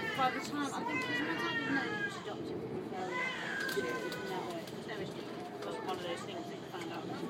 by the time, I think, because my dad had known he was adopted from a very, it was never, it wasn't one of those things that you found out